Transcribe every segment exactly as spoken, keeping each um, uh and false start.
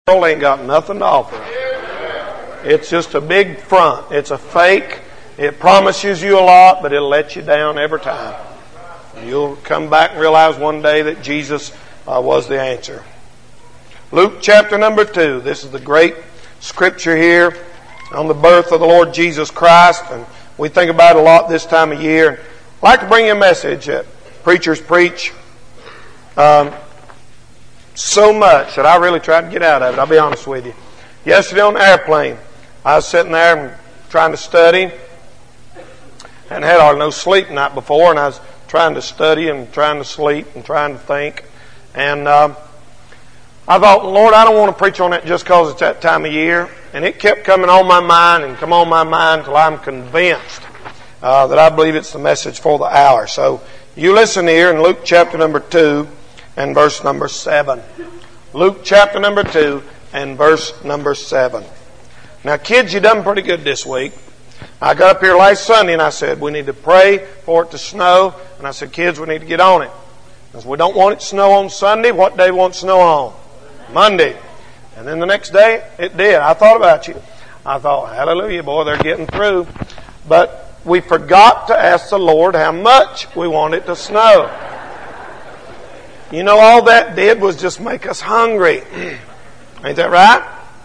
world ain't got nothing to offer. It's just a big front. It's a fake. It promises you a lot, but it'll let you down every time. You'll come back and realize one day that Jesus uh, was the answer. Luke chapter number two. This is the great scripture here on the birth of the Lord Jesus Christ. And we think about it a lot this time of year. I'd like to bring you a message that preachers preach um, so much that I really tried to get out of it. I'll be honest with you. Yesterday on the airplane, I was sitting there and trying to study. Hadn't had hardly no sleep the night before, and I was trying to study and trying to sleep and trying to think. And um, I thought, Lord, I don't want to preach on that just because it's that time of year. And it kept coming on my mind and come on my mind till I'm convinced uh, that I believe it's the message for the hour. So you listen here in Luke chapter number two and verse number seven. Luke chapter number two and verse number seven. Now, kids, you done pretty good this week. I got up here last Sunday and I said, we need to pray for it to snow. And I said, kids, we need to get on it. Because we don't want it to snow on Sunday. What day won't snow on? Monday. And then the next day, it did. I thought about you. I thought, hallelujah, boy, they're getting through. But we forgot to ask the Lord how much we want it to snow. You know, all that did was just make us hungry. Ain't that right?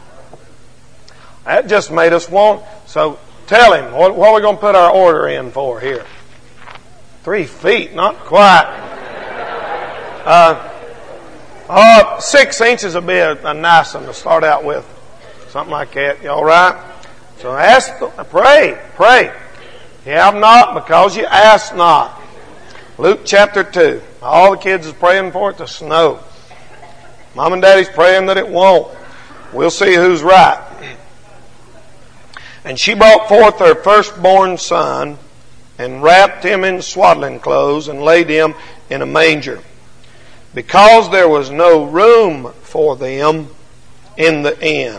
That just made us want. So tell him, what, what are we going to put our order in for here? Three feet, not quite. Uh, uh, six inches would be a, a nice one to start out with. Something like that. You all right? So ask, pray, pray. You have not because you ask not. Luke chapter two. All the kids is praying for it to snow. Mom and Daddy's praying that it won't. We'll see who's right. And she brought forth her firstborn son and wrapped him in swaddling clothes and laid him in a manger, because there was no room for them in the inn.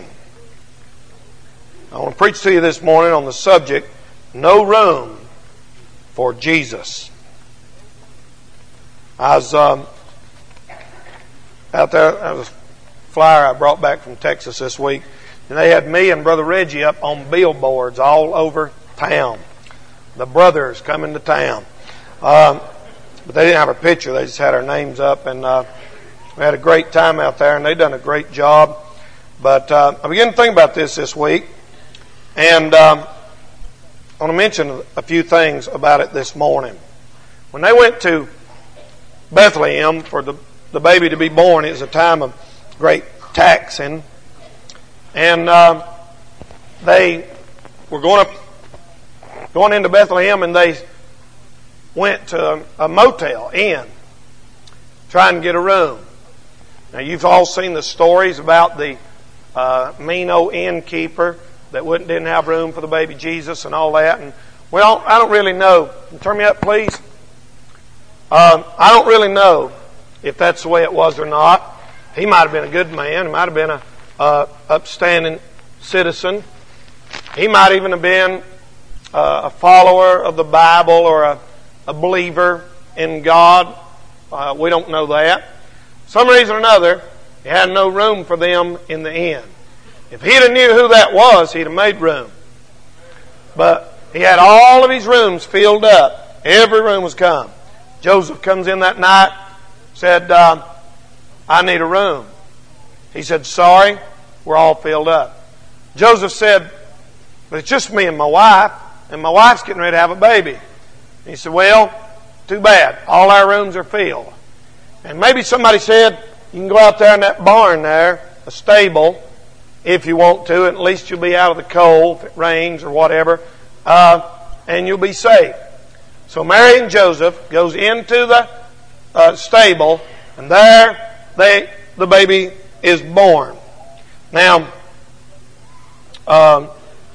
I want to preach to you this morning on the subject, no room for Jesus. I was um, out there, there was a flyer I brought back from Texas this week, and they had me and Brother Reggie up on billboards all over town. The brothers coming to town. Um, but they didn't have our picture, they just had our names up, and uh, we had a great time out there, and they done a great job. But uh, I began to think about this this week, and um, I want to mention a few things about it this morning. When they went to Bethlehem for the, the baby to be born, it was a time of great taxing. And uh, they were going up, going into Bethlehem, and they went to a, a motel inn, trying to get a room. Now, you've all seen the stories about the uh, mean old innkeeper that wouldn't didn't have room for the baby Jesus and all that. And well, I don't really know. Turn me up, please. Um, I don't really know if that's the way it was or not. He might have been a good man. He might have been a uh, upstanding citizen. He might even have been uh, a follower of the Bible or a, a believer in God. Uh, we don't know that. For some reason or another, he had no room for them in the inn. If he'd have knew who that was, he'd have made room. But he had all of his rooms filled up. Every room was come. Joseph comes in that night, said, uh, I need a room. He said, sorry, we're all filled up. Joseph said, but it's just me and my wife, and my wife's getting ready to have a baby. He said, well, too bad. All our rooms are filled. And maybe somebody said, you can go out there in that barn there, a stable, if you want to, and at least you'll be out of the cold if it rains or whatever, uh, and you'll be safe. So Mary and Joseph goes into the uh, stable, and there they the baby is born. Now, um,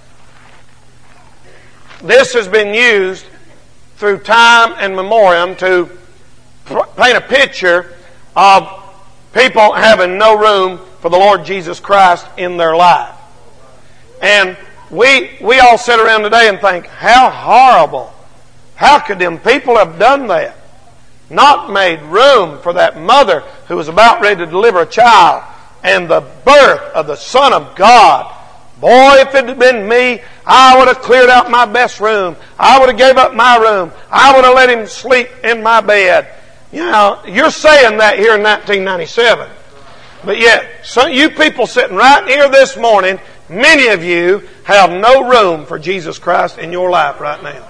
this has been used through time and memoriam to paint a picture of people having no room for the Lord Jesus Christ in their life. And we we all sit around today and think, how horrible. How could them people have done that? Not made room for that mother who was about ready to deliver a child and the birth of the Son of God. Boy, if it had been me, I would have cleared out my best room. I would have gave up my room. I would have let him sleep in my bed. You know, you're saying that here in nineteen ninety-seven. But yet, some you people sitting right here this morning, many of you have no room for Jesus Christ in your life right now.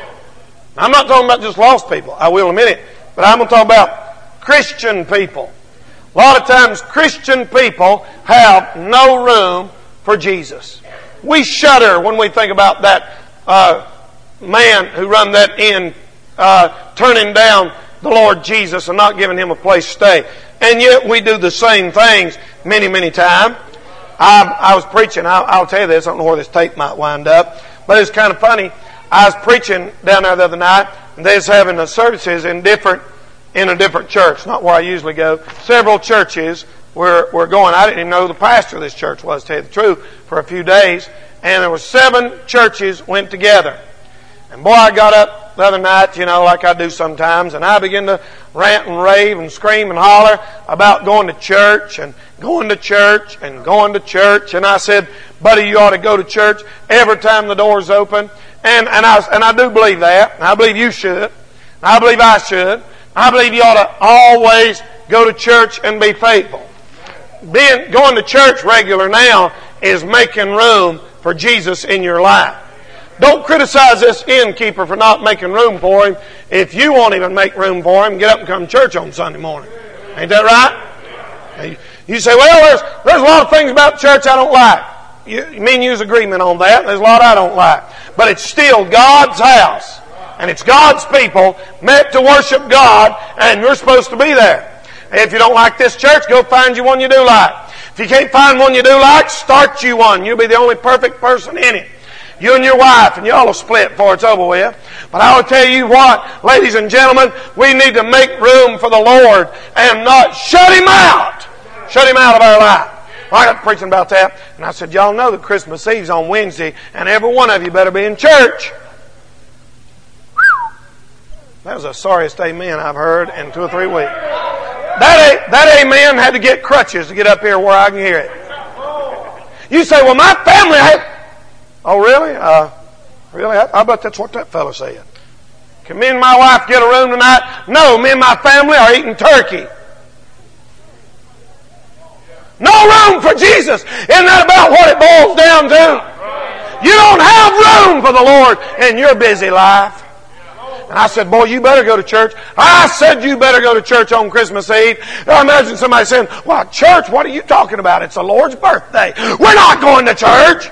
I'm not talking about just lost people. I will in a minute. But I'm going to talk about Christian people. A lot of times Christian people have no room for Jesus. We shudder when we think about that uh, man who run that inn uh, turning down the Lord Jesus and not giving him a place to stay. And yet we do the same things many, many times. I, I was preaching, I, I'll tell you this, I don't know where this tape might wind up, but it's kind of funny. I was preaching down there the other night, and they was having the services in different, in a different church, not where I usually go. Several churches were, were going. I didn't even know who the pastor of this church was, to tell you the truth, for a few days. And there were seven churches went together. And boy, I got up the other night, you know, like I do sometimes, and I began to rant and rave and scream and holler about going to church and going to church and going to church. And I said, buddy, you ought to go to church every time the door's open. And, and, I, and I do believe that. And I believe you should. I believe I should. I believe you ought to always go to church and be faithful. Being, going to church regular now is making room for Jesus in your life. Don't criticize this innkeeper for not making room for him. If you won't even make room for him, get up and come to church on Sunday morning. Ain't that right? You say, well, there's, there's a lot of things about church I don't like. You, you mean use agreement on that? There's a lot I don't like. But it's still God's house. And it's God's people meant to worship God, and you're supposed to be there. If you don't like this church, go find you one you do like. If you can't find one you do like, start you one. You'll be the only perfect person in it. You and your wife, and y'all will split before it's over with. But I will tell you what, ladies and gentlemen, we need to make room for the Lord and not shut Him out. Shut Him out of our life. Well, I got preaching about that, and I said, y'all know that Christmas Eve's on Wednesday, and every one of you better be in church. That was the sorriest amen I've heard in two or three weeks. That, that amen had to get crutches to get up here where I can hear it. You say, well, my family had... Oh, really? Uh, really? I, I bet that's what that fellow said. Can me and my wife get a room tonight? No, me and my family are eating turkey. No room for Jesus. Isn't that about what it boils down to? You don't have room for the Lord in your busy life. And I said, boy, you better go to church. I said you better go to church on Christmas Eve. Now imagine somebody saying, well, church, what are you talking about? It's the Lord's birthday. We're not going to church.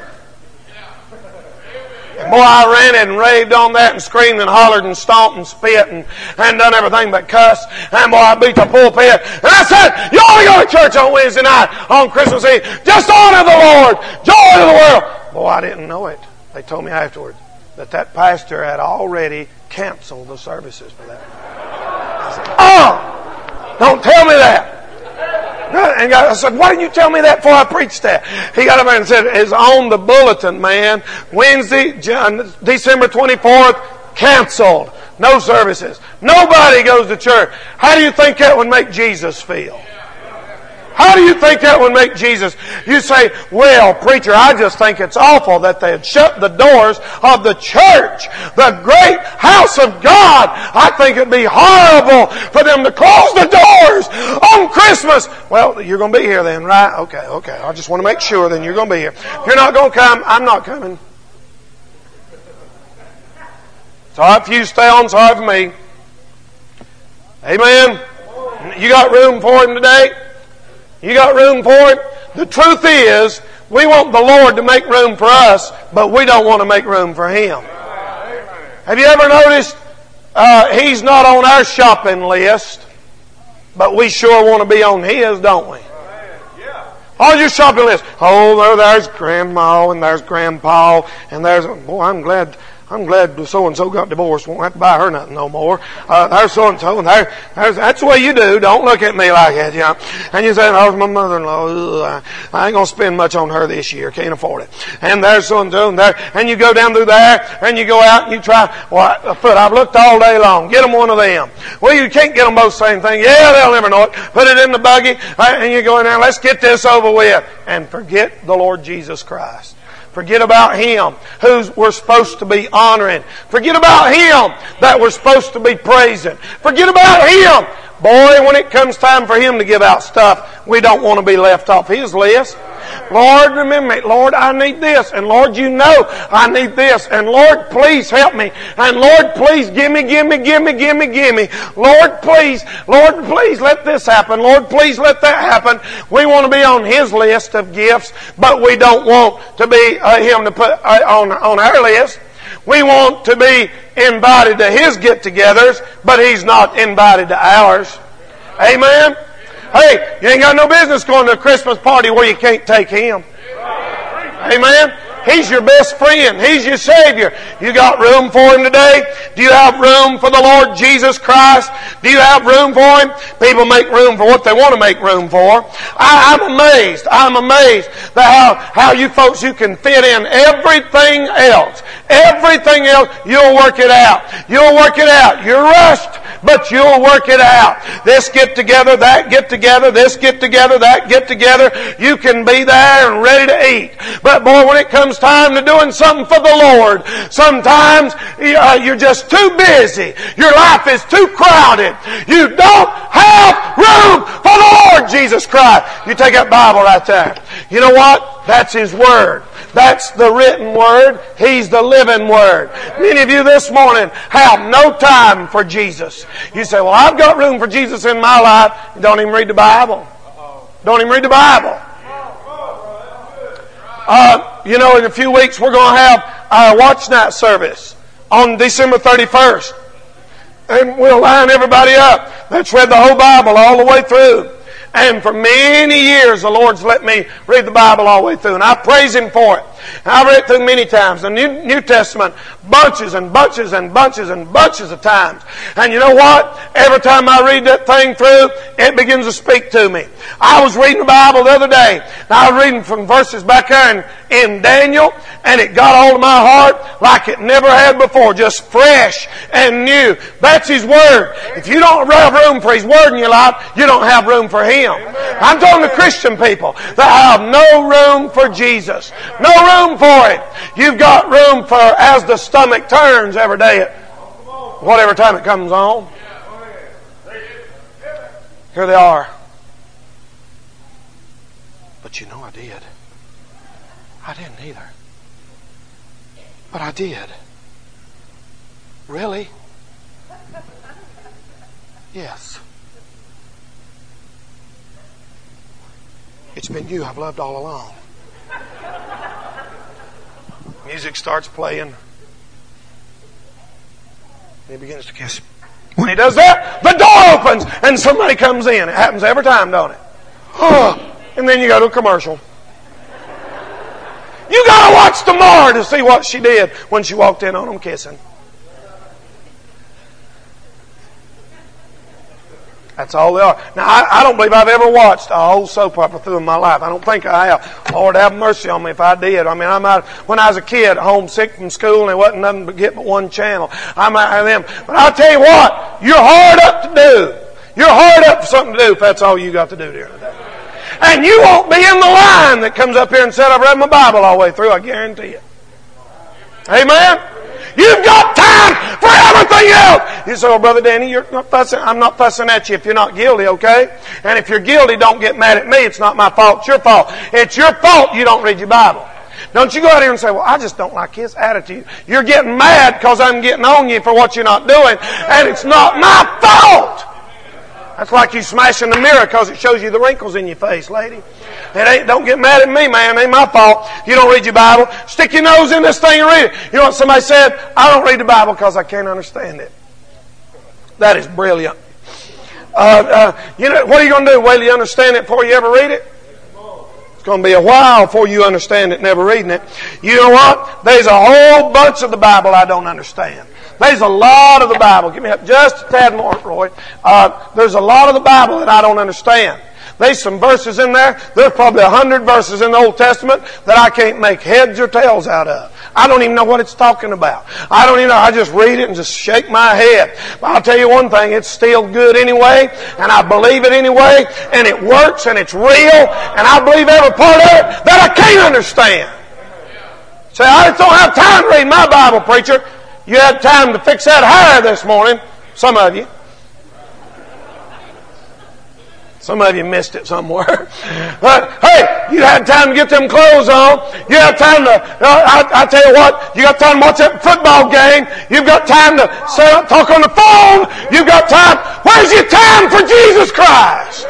And boy, I ran and raved on that and screamed and hollered and stomped and spit and, and done everything but cuss. And boy, I beat the pulpit. And I said, you ought to go to church on Wednesday night, on Christmas Eve. Just honor the Lord. Joy to the world. Boy, I didn't know it. They told me afterwards that that pastor had already canceled the services for that. I said, oh, don't tell me that. And I said, why didn't you tell me that before I preached that? He got up there and said, it's on the bulletin, man. Wednesday, December twenty-fourth, canceled. No services. Nobody goes to church. How do you think that would make Jesus feel? How do you think that would make Jesus? You say, well, preacher, I just think it's awful that they had shut the doors of the church, the great house of God. I think it'd be horrible for them to close the doors on Christmas. Well, you're going to be here then, right? Okay, okay. I just want to make sure then you're going to be here. If you're not going to come, I'm not coming. Sorry if you stay on, sorry for me. Amen. You got room for him today? You got room for it? The truth is, we want the Lord to make room for us, but we don't want to make room for Him. Have you ever noticed uh, He's not on our shopping list, but we sure want to be on His, don't we? On your shopping list. Oh, there, there's Grandma and there's Grandpa and there's... Boy, I'm glad... I'm glad so-and-so got divorced. Won't have to buy her nothing no more. Uh, there's so-and-so, and there, there's, that's the way you do. Don't look at me like that, you know. And you say, oh, my mother-in-law, ugh, I ain't going to spend much on her this year. Can't afford it. And there's so-and-so, and there, and you go down through there, and you go out and you try, well, a foot, I've looked all day long. Get them one of them. Well, you can't get them both the same thing. Yeah, they'll never know it. Put it in the buggy, and you go in there, let's get this over with. And forget the Lord Jesus Christ. Forget about Him who we're supposed to be honoring. Forget about Him that we're supposed to be praising. Forget about Him. Boy, when it comes time for Him to give out stuff, we don't want to be left off His list. Lord, remember me. Lord, I need this. And Lord, you know I need this. And Lord, please help me. And Lord, please give me, give me, give me, give me, give me. Lord, please, Lord, please let this happen. Lord, please let that happen. We want to be on His list of gifts, but we don't want to be uh, Him to put uh, on, on our list. We want to be invited to His get-togethers, but He's not invited to ours. Amen? Hey, you ain't got no business going to a Christmas party where you can't take Him. Amen? He's your best friend. He's your Savior. You got room for Him today? Do you have room for the Lord Jesus Christ? Do you have room for Him? People make room for what they want to make room for. I, I'm amazed. I'm amazed that how, how you folks, you can fit in everything else. Everything else, you'll work it out. You'll work it out. You're rushed, but you'll work it out. This get together, that get together, this get together, that get together. You can be there and ready to eat. But boy, when it comes time to doing something for the Lord, sometimes uh, you're just too busy. Your life is too crowded. You don't have room for the Lord Jesus Christ. You take that Bible right there. You know what? That's His Word. That's the written Word. He's the living Word. Many of you this morning have no time for Jesus. You say, well, I've got room for Jesus in my life. You don't even read the Bible. Don't even read the Bible. Uh, you know, in a few weeks we're going to have our watch night service on December thirty-first. And we'll line everybody up that's read the whole Bible all the way through. And for many years the Lord's let me read the Bible all the way through. And I praise Him for it. And I've read it through many times. The New, New Testament, bunches and bunches and bunches and bunches of times. And you know what? Every time I read that thing through, it begins to speak to me. I was reading the Bible the other day. And I was reading from verses back there in, in Daniel. And it got hold of my heart like it never had before. Just fresh and new. That's His Word. If you don't have room for His Word in your life, you don't have room for Him. I'm talking to Christian people that have no room for Jesus. No room for it. You've got room for as the stomach turns every day at whatever time it comes on. Here they are. But you know I did. I didn't either. But I did. Really? Yes. It's been you I've loved all along. Music starts playing. He begins to kiss. When he does that, the door opens and somebody comes in. It happens every time, don't it? Oh, and then you go to a commercial. You gotta watch tomorrow to see what she did when she walked in on them kissing. That's all they are. Now, I, I don't believe I've ever watched a whole soap opera through in my life. I don't think I have. Lord, have mercy on me if I did. I mean, I might, when I was a kid, homesick from school, and there wasn't nothing but get but one channel. I might have them. But I'll tell you what, you're hard up to do. You're hard up for something to do if that's all you got to do here today. And you won't be in the line that comes up here and said, I've read my Bible all the way through. I guarantee you. Amen? You've got time for everything else. You say, well, Brother Danny, you're not fussing. I'm not fussing at you if you're not guilty, okay? And if you're guilty, don't get mad at me. It's not my fault. It's your fault. It's your fault you don't read your Bible. Don't you go out here and say, well, I just don't like his attitude. You're getting mad because I'm getting on you for what you're not doing. And it's not my fault. That's like you smashing the mirror because it shows you the wrinkles in your face, lady. It ain't, don't get mad at me, man. It ain't my fault. You don't read your Bible. Stick your nose in this thing and read it. You know what somebody said? I don't read the Bible because I can't understand it. That is brilliant. Uh, uh, you know, what are you going to do? Wait till you understand it before you ever read it? It's going to be a while before you understand it, never reading it. You know what? There's a whole bunch of the Bible I don't understand. There's a lot of the Bible. Give me just a tad more, Roy. Uh, there's a lot of the Bible that I don't understand. There's some verses in there. There's probably a hundred verses in the Old Testament that I can't make heads or tails out of. I don't even know what it's talking about. I don't even know. I just read it and just shake my head. But I'll tell you one thing, it's still good anyway, and I believe it anyway, and it works, and it's real, and I believe every part of it that I can't understand. Say, I just don't have time to read my Bible, preacher. You had time to fix that hair this morning. Some of you. Some of you missed it somewhere. But, hey, you had time to get them clothes on. You had time to, uh, I, I tell you what, you got time to watch that football game. You've got time to sit up, talk on the phone. You've got time. Where's your time for Jesus Christ?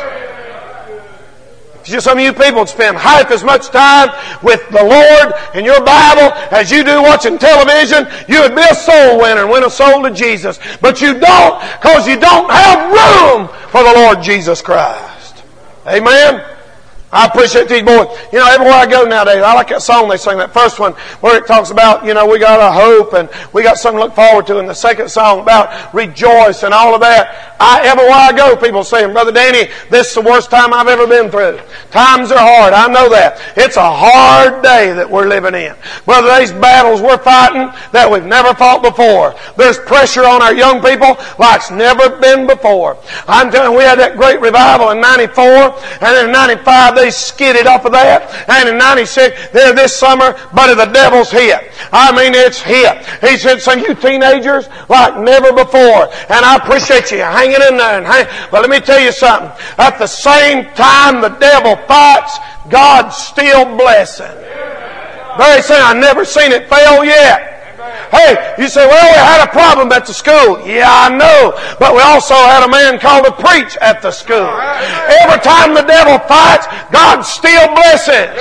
Some of you people spend half as much time with the Lord and your Bible as you do watching television. You would be a soul winner and win a soul to Jesus. But you don't, because you don't have room for the Lord Jesus Christ. Amen? I appreciate these boys. You know, everywhere I go nowadays, I like that song they sing, that first one, where it talks about, you know, we got a hope and we got something to look forward to. And the second song about rejoice and all of that. I, everywhere I go, people saying, Brother Danny, this is the worst time I've ever been through. Times are hard. I know that. It's a hard day that we're living in. Brother, these battles we're fighting that we've never fought before. There's pressure on our young people like's never been before. I'm telling you, we had that great revival in ninety-four, and then in ninety-five, they skidded off of that. And in ninety-six, there this summer, buddy, the devil's hit. I mean, it's hit. He said, some of you teenagers like never before. And I appreciate you hanging in there. And hang. But let me tell you something. At the same time the devil fights, God's still blessing. Very soon, I've never seen it fail yet. Hey, you say, well, we had a problem at the school. Yeah, I know. But we also had a man called to preach at the school. Every time the devil fights, God still blesses.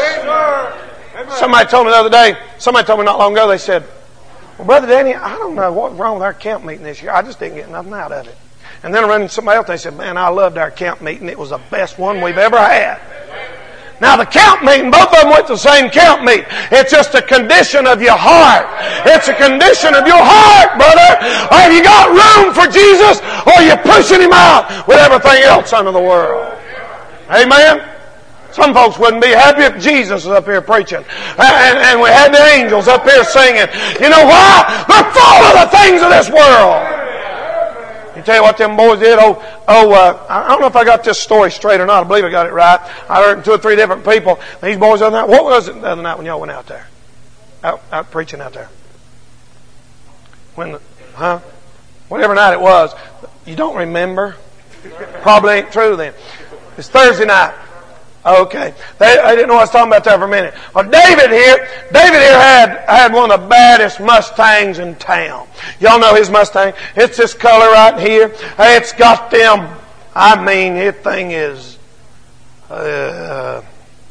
Somebody told me the other day, somebody told me not long ago, they said, well, Brother Danny, I don't know what's wrong with our camp meeting this year. I just didn't get nothing out of it. And then I ran into somebody else, and they said, man, I loved our camp meeting. It was the best one we've ever had. Now the camp meeting, both of them went to the same camp meeting. It's just a condition of your heart. It's a condition of your heart, brother. Have you got room for Jesus, or are you pushing Him out with everything else under the world? Amen? Some folks wouldn't be happy if Jesus was up here preaching. And, and we had the angels up here singing. You know why? They're full of the things of this world. You tell you what them boys did. Oh, oh! Uh, I don't know if I got this story straight or not. I believe I got it right. I heard from two or three different people. These boys the other night. What was it the other night when y'all went out there, out, out preaching out there? When, the, huh? Whatever night it was, you don't remember. Probably ain't true then. It's Thursday night. Okay. They, I didn't know what I was talking about there for a minute. Well, David here, David here had, had one of the baddest Mustangs in town. Y'all know his Mustang. It's this color right here. It's got them, I mean, this thing is, uh,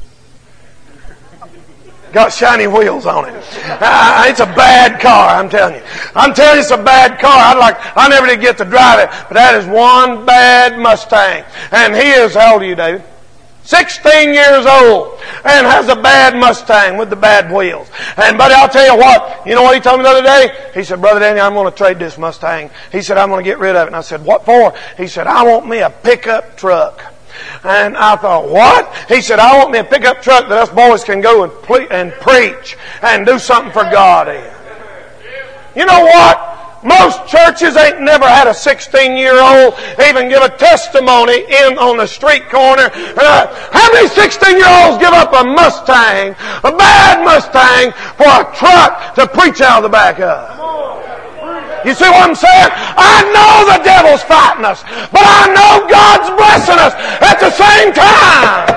got shiny wheels on it. Uh, it's a bad car, I'm telling you. I'm telling you it's a bad car. I'd like, I never did get to drive it, but that is one bad Mustang. And he is, how old are you, David? sixteen years old and has a bad Mustang with the bad wheels. And buddy, I'll tell you what, you know what he told me the other day? He said, Brother Danny, I'm going to trade this Mustang. He said, I'm going to get rid of it. And I said, what for? He said, I want me a pickup truck. And I thought, what? He said, I want me a pickup truck that us boys can go and, ple- and preach and do something for God in. You know what? Most churches ain't never had a sixteen-year-old even give a testimony in on the street corner. Uh, how many sixteen-year-olds give up a Mustang, a bad Mustang, for a truck to preach out of the back of? You see what I'm saying? I know the devil's fighting us, but I know God's blessing us at the same time.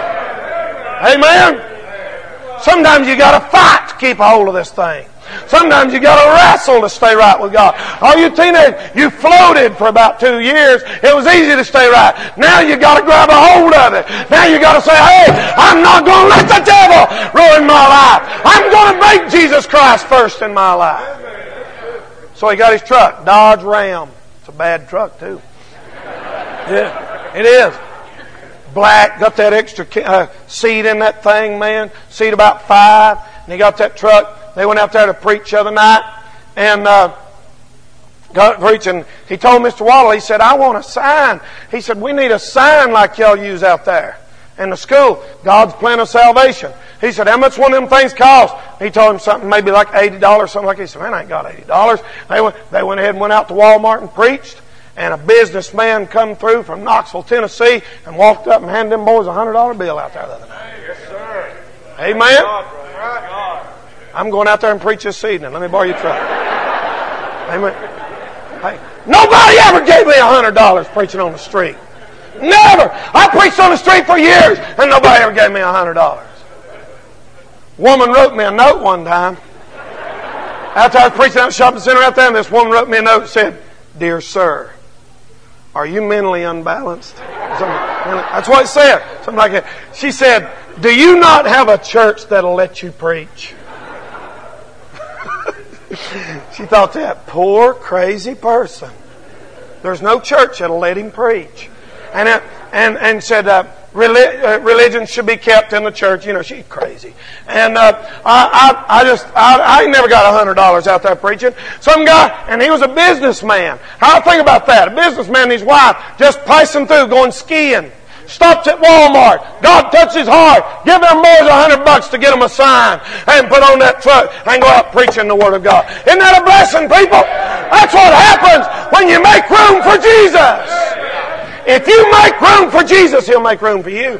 Amen? Sometimes you got to fight to keep a hold of this thing. Sometimes you got to wrestle to stay right with God. All you teenagers, you floated for about two years. It was easy to stay right. Now you got to grab a hold of it. Now you got to say, hey, I'm not going to let the devil ruin my life. I'm going to make Jesus Christ first in my life. So he got his truck, Dodge Ram. It's a bad truck too. Yeah, it is. black, got that extra uh, seat in that thing, man. Seat about five. And he got that truck. They went out there to preach the other night. And uh, got preaching. He told Mister Waddle, he said, I want a sign. He said, we need a sign like y'all use out there in the school. God's plan of salvation. He said, how much one of them things cost? He told him something maybe like eighty dollars, something like that. He said, man, I ain't got eighty dollars. They went, they went ahead and went out to Walmart and preached. And a businessman come through from Knoxville, Tennessee, and walked up and handed them boys a one hundred dollar bill out there the other night. Yes, sir. Amen? God, God. I'm going out there and preach this evening. Let me borrow your truck. Amen. Hey, nobody ever gave me a one hundred dollars preaching on the street. Never. I preached on the street for years, and nobody ever gave me a one hundred dollars. Woman wrote me a note one time. After I was preaching at the shopping center out there, and this woman wrote me a note and said, Dear sir, are you mentally unbalanced? That's what it said. Something like that. She said, do you not have a church that'll let you preach? She thought, that poor, crazy person. There's no church that'll let him preach. And uh, and and said, uh, religion should be kept in the church. You know, she's crazy. And uh, I, I I just I, I never got a hundred dollars out there preaching. Some guy, and he was a businessman. How do I think about that? A businessman and his wife just passing through, going skiing. Stopped at Walmart. God touched his heart. Give them boys a hundred bucks to get them a sign and put on that truck and go out preaching the Word of God. Isn't that a blessing, people? That's what happens when you make room for Jesus. If you make room for Jesus, He'll make room for you.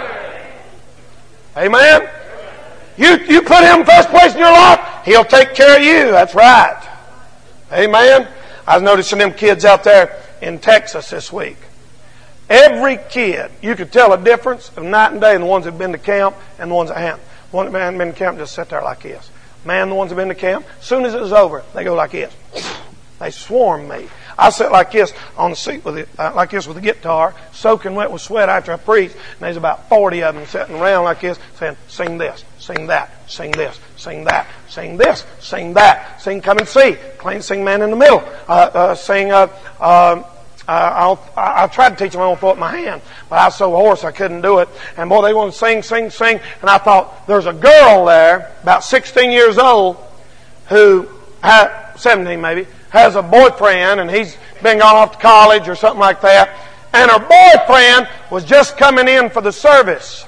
Amen? You, you put Him first place in your life, He'll take care of you. That's right. Amen? I was noticing them kids out there in Texas this week. Every kid, you could tell a difference of night and day in the ones that have been to camp and the ones that haven't. The ones that haven't been to camp just sit there like this. Man, the ones that have been to camp, as soon as it was over, they go like this. They swarm me. I sit like this on the seat with it, uh, like this with the guitar, soaking wet with sweat after I preach. And there's about forty of them sitting around like this, saying, "Sing this, sing that, sing this, sing that, sing this, sing that, sing Come and See, sing Man in the Middle, uh, uh, sing." Uh, uh, Uh, I'll, I, I tried to teach them how to throw it in my hand, but I was so hoarse I couldn't do it. And boy, they wanted to sing, sing, sing. And I thought, there's a girl there, about sixteen years old, who had, seventeen maybe, has a boyfriend, and he's been gone off to college or something like that. And her boyfriend was just coming in for the service.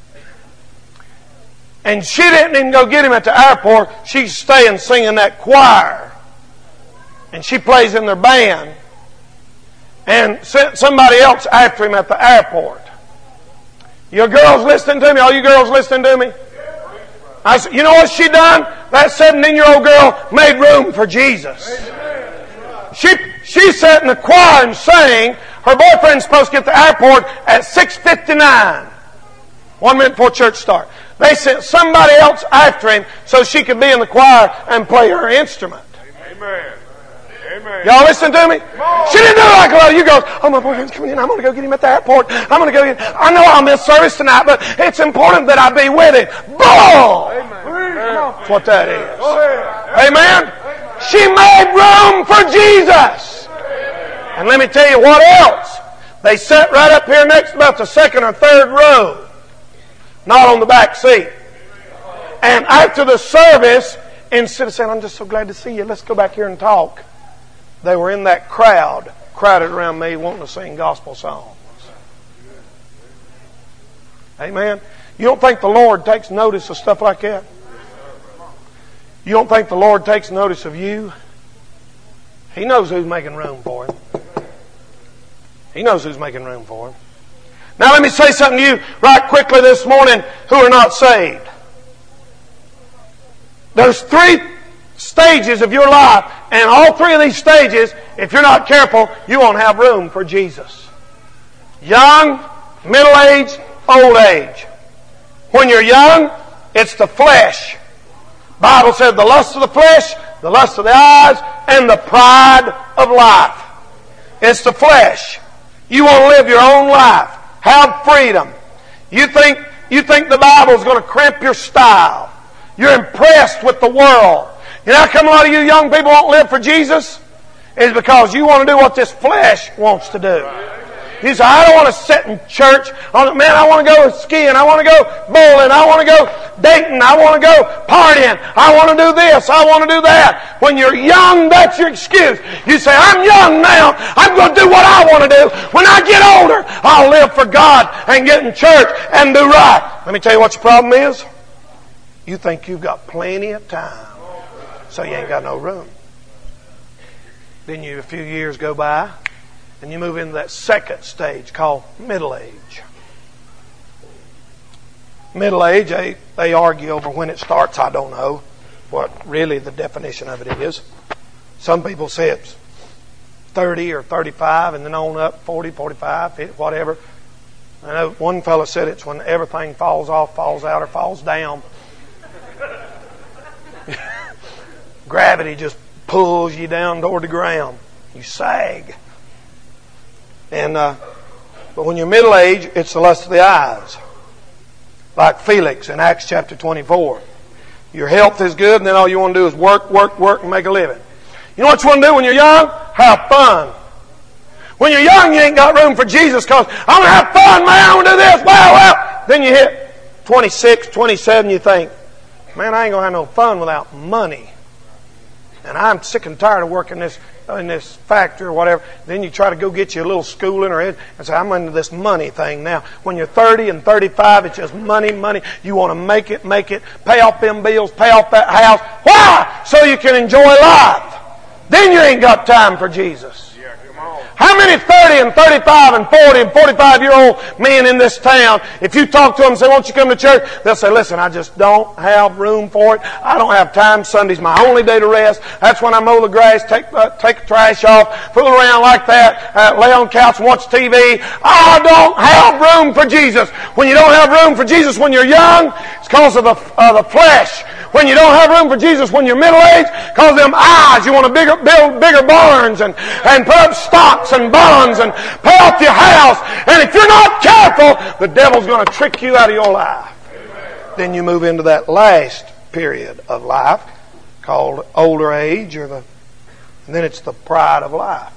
And she didn't even go get him at the airport. She's staying singing that choir. And she plays in their band. And sent somebody else after him at the airport. Your girls listening to me? All you girls listening to me? I said, you know what she done? That seventeen-year-old girl made room for Jesus. She she sat in the choir and sang. Her boyfriend's supposed to get to the airport at six fifty-nine. One minute before church start. They sent somebody else after him so she could be in the choir and play her instrument. Amen. Amen. Y'all listen to me? She didn't do it like a lot of you girls. Oh, my boyfriend's coming in. I'm going to go get him at the airport. I'm going to go get him. I know I'll miss service tonight, but it's important that I be with him. Boom! That's what that is. Amen? She made room for Jesus. And let me tell you what else. They sat right up here next about the second or third row. Not on the back seat. And after the service, instead of saying, I'm just so glad to see you, let's go back here and talk, they were in that crowd, crowded around me, wanting to sing gospel songs. Amen? You don't think the Lord takes notice of stuff like that? You don't think the Lord takes notice of you? He knows who's making room for Him. He knows who's making room for Him. Now let me say something to you right quickly this morning who are not saved. There's three stages of your life, and all three of these stages, if you're not careful, you won't have room for Jesus. Young, middle age, old age. When you're young, it's the flesh. The Bible said the lust of the flesh, the lust of the eyes, and the pride of life. It's the flesh. You want to live your own life. Have freedom. You think, you think the Bible is going to cramp your style. You're impressed with the world. You know how come a lot of you young people won't live for Jesus? It's because you want to do what this flesh wants to do. You say, I don't want to sit in church. Man, I want to go skiing. I want to go bowling. I want to go dating. I want to go partying. I want to do this. I want to do that. When you're young, that's your excuse. You say, I'm young now. I'm going to do what I want to do. When I get older, I'll live for God and get in church and do right. Let me tell you what your problem is. You think you've got plenty of time, so you ain't got no room. Then you, a few years go by, and you move into that second stage called middle age. Middle age, they, they argue over when it starts. I don't know what really the definition of it is. Some people say it's thirty or thirty-five, and then on up, forty, forty-five, fifty, whatever. I know one fellow said it's when everything falls off, falls out, or falls down. Gravity just pulls you down toward the ground. You sag. And uh, but when you're middle age, it's the lust of the eyes. Like Felix in Acts chapter twenty-four. Your health is good, and then all you want to do is work, work, work, and make a living. You know what you want to do when you're young? Have fun. When you're young, you ain't got room for Jesus because I'm going to have fun, man. I want to do this. Well, well. Then you hit twenty-six, twenty-seven, you think, man, I ain't going to have no fun without money. And I'm sick and tired of working this in this factory or whatever. Then you try to go get you a little schooling or and say, I'm into this money thing now. When you're thirty and thirty-five, it's just money, money. You want to make it, make it, pay off them bills, pay off that house. Why? So you can enjoy life. Then you ain't got time for Jesus. How many thirty and thirty-five and forty and forty-five year old men in this town, if you talk to them and say, won't you come to church? They'll say, listen, I just don't have room for it. I don't have time. Sunday's my only day to rest. That's when I mow the grass, take, uh, take the trash off, fool around like that, uh, lay on the couch and watch T V. I don't have room for Jesus. When you don't have room for Jesus when you're young, it's because of the, uh, the flesh. When you don't have room for Jesus when you're middle-aged, because of them eyes, you want to bigger, build bigger barns and, and put up stocks and bonds and pay off your house. And if you're not careful, the devil's going to trick you out of your life. Amen. Then you move into that last period of life called older age, or the, and then it's the pride of life.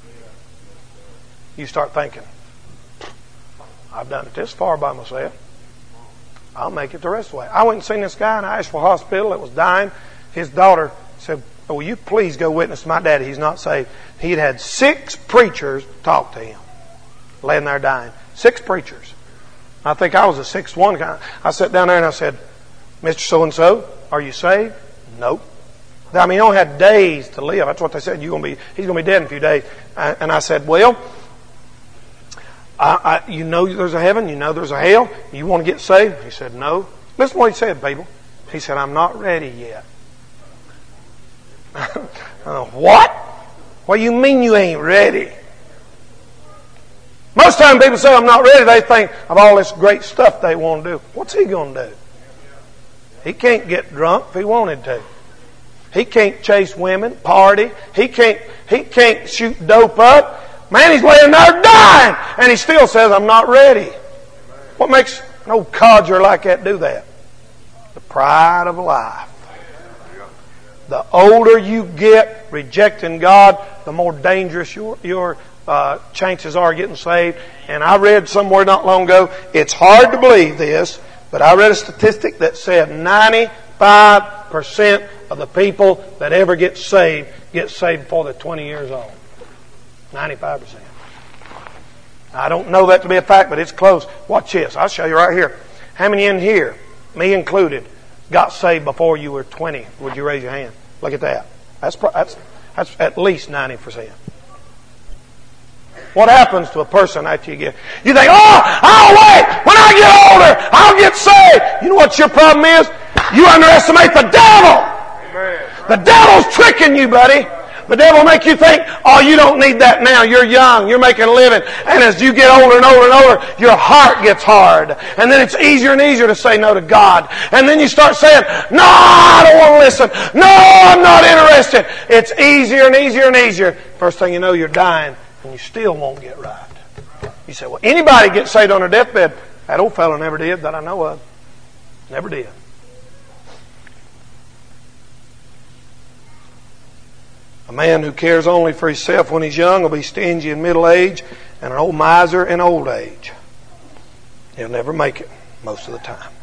You start thinking, I've done it this far by myself. I'll make it the rest of the way. I went and seen this guy in Asheville Hospital that was dying. His daughter said, oh, will you please go witness to my daddy? He's not saved. He'd had six preachers talk to him, laying there dying. Six preachers. I think I was the sixth one. I sat down there and I said, Mister So-and-so, are you saved? Nope. I mean, he only had days to live. That's what they said. You're gonna be, he's going to be dead in a few days. And I said, well, I, I, you know there's a heaven, you know there's a hell, you want to get saved? He said, no. Listen to what he said, people. He said, I'm not ready yet. uh, what? What do you mean you ain't ready? Most time people say, I'm not ready, they think of all this great stuff they want to do. What's he going to do? He can't get drunk if he wanted to. He can't chase women, party. He can't, he can't shoot dope up. Man, he's laying there dying, and he still says, I'm not ready. What makes an old codger like that do that? The pride of life. The older you get rejecting God, the more dangerous your, your uh, chances are getting saved. And I read somewhere not long ago, it's hard to believe this, but I read a statistic that said ninety-five percent of the people that ever get saved get saved before they're twenty years old. ninety-five percent. I don't know that to be a fact, but it's close. Watch this. I'll show you right here. How many in here, me included, got saved before you were twenty? Would you raise your hand? Look at that. That's that's, that's at least ninety percent. What happens to a person after you get... You think, oh, I'll wait. When I get older, I'll get saved. You know what your problem is? You underestimate the devil. Amen. The devil's tricking you, buddy. The devil will make you think, oh, you don't need that now. You're young. You're making a living. And as you get older and older and older, your heart gets hard. And then it's easier and easier to say no to God. And then you start saying, no, I don't want to listen. No, I'm not interested. It's easier and easier and easier. First thing you know, you're dying and you still won't get right. You say, well, anybody gets saved on their deathbed. That old fellow never did that I know of. Never did. A man who cares only for himself when he's young will be stingy in middle age and an old miser in old age. He'll never make it most of the time.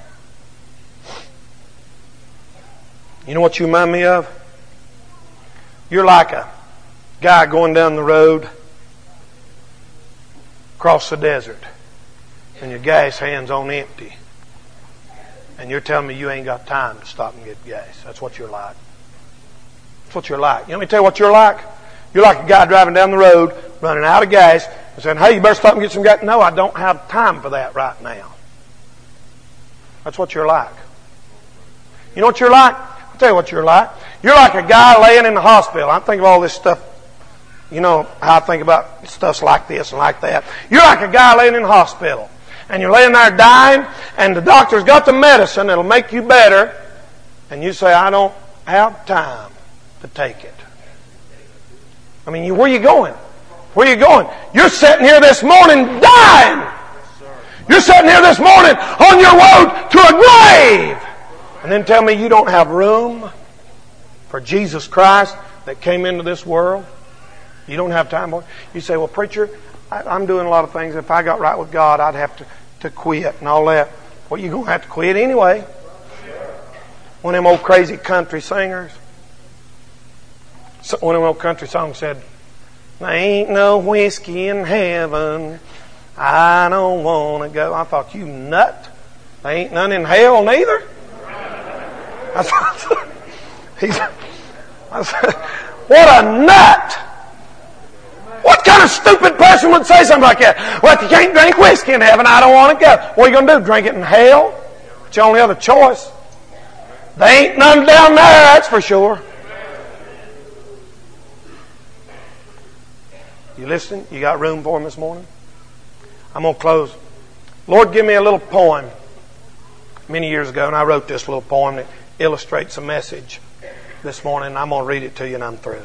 You know what you remind me of? You're like a guy going down the road across the desert, and your gas hand's on empty, and you're telling me you ain't got time to stop and get gas. That's what you're like. That's what you're like. You know, let me tell you what you're like. You're like a guy driving down the road, running out of gas, and saying, hey, you better stop and get some gas. No, I don't have time for that right now. That's what you're like. You know what you're like? I'll tell you what you're like. You're like a guy laying in the hospital. I'm thinking of all this stuff. You know how I think about stuff like this and like that. You're like a guy laying in the hospital. And you're laying there dying, and the doctor's got the medicine that'll make you better. And you say, I don't have time to take it. I mean, you, where are you going? Where are you going? You're sitting here this morning dying. You're sitting here this morning on your road to a grave. And then tell me you don't have room for Jesus Christ that came into this world? You don't have time for it? You say, well, preacher, I, I'm doing a lot of things. If I got right with God, I'd have to, to quit and all that. Well, you're going to have to quit anyway. One of them old crazy country singers. One of them old country songs said, there ain't no whiskey in heaven. I don't want to go. I thought, you nut. There ain't none in hell neither. I thought, he's, I said, what a nut. What kind of stupid person would say something like that? Well, if you can't drink whiskey in heaven, I don't want to go. What are you going to do? Drink it in hell? It's your only other choice. There ain't none down there, that's for sure. You listening? You got room for him this morning? I'm going to close. Lord, give me a little poem. Many years ago, and I wrote this little poem that illustrates a message this morning. I'm going to read it to you and I'm through.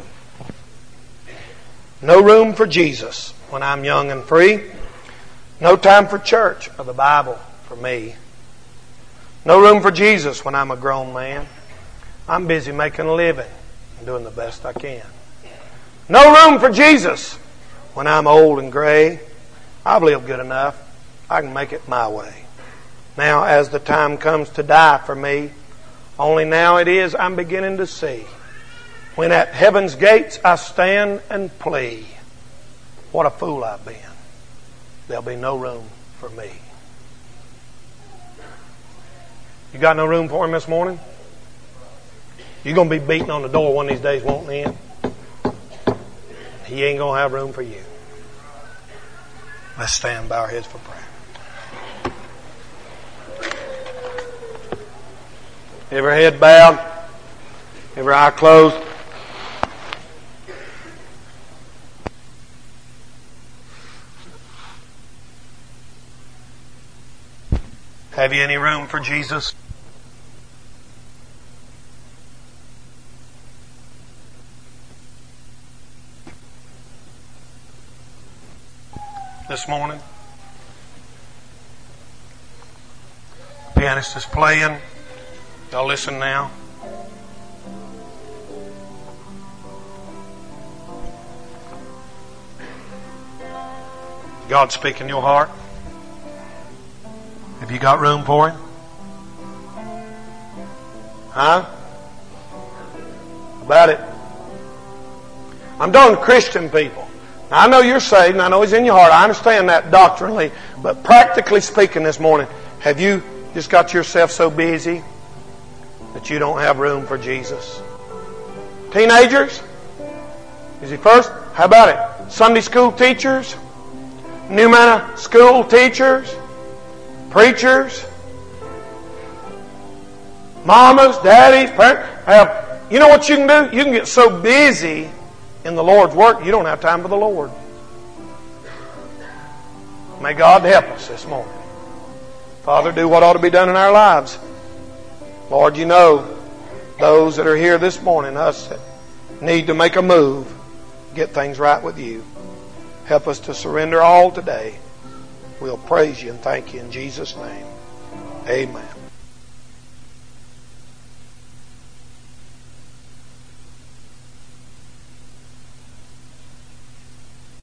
No room for Jesus when I'm young and free. No time for church or the Bible for me. No room for Jesus when I'm a grown man. I'm busy making a living and doing the best I can. No room for Jesus when I'm old and gray. I've lived good enough. I can make it my way. Now, as the time comes to die for me, only now it is I'm beginning to see. When at heaven's gates I stand and plea, what a fool I've been. There'll be no room for me. You got no room for him this morning? You're going to be beating on the door one of these days, won't he? He ain't going to have room for you. Let's stand and bow our heads for prayer. Every head bowed, every eye closed. Have you any room for Jesus? This morning, the pianist is playing. Y'all listen now. God speak in your heart. Have you got room for him? Huh? About it. I'm talking to Christian people. Now, I know you're saved and I know he's in your heart. I understand that doctrinally. But practically speaking this morning, have you just got yourself so busy that you don't have room for Jesus? Teenagers? Is he first? How about it? Sunday school teachers? New manna school teachers? Preachers? Mamas, daddies, parents? Have, you know what you can do? You can get so busy in the Lord's work, you don't have time for the Lord. May God help us this morning. Father, do what ought to be done in our lives. Lord, you know those that are here this morning, us that need to make a move, get things right with you. Help us to surrender all today. We'll praise you and thank you in Jesus' name. Amen.